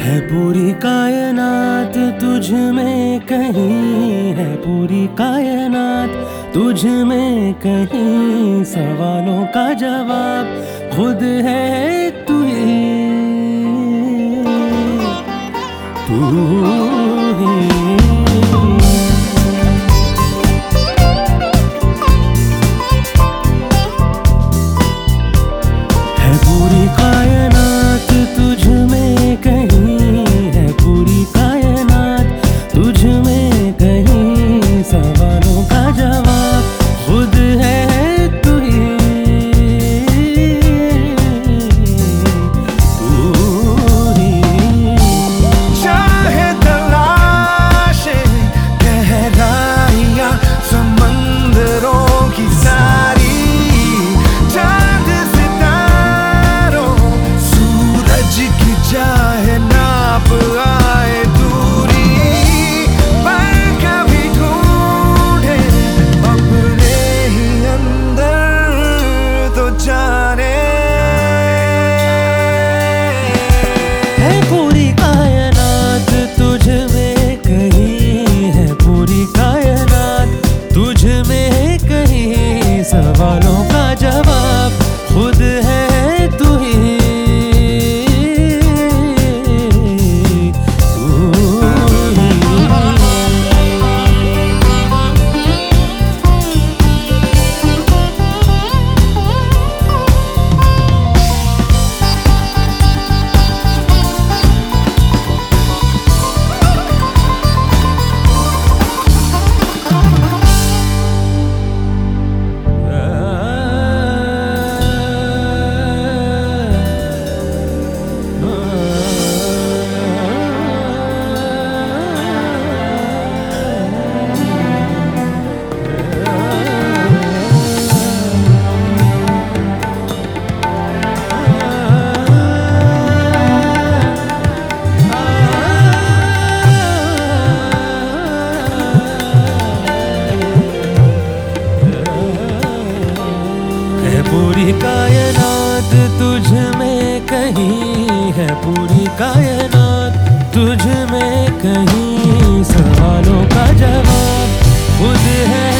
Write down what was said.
है पूरी कायनात तुझ में कहीं, है पूरी कायनात तुझ में कहीं। सवालों का जवाब खुद है तू ही, तू ही। है पूरी कायनात तुझ में कहीं, है पूरी कायनात तुझ में कहीं। सवालों का जवाब खुद है तू ही, तू ही। चाहे तलाशे गहराइयां समंदरों की सारी, चांद सितारों सूरज की चाहे नाप आए दूरी, पर कभी ढूंढे अपने ही अंदर तो जाने। है पूरी कायनात तुझ में कहीं, है पूरी कायनात तुझ में कहीं। सवालों का जवाब खुद है तू ही, तू ही। है पूरी कायनात तुझ में कहीं, है पूरी कायनात तुझ में कहीं। सवालों का जवाब खुद है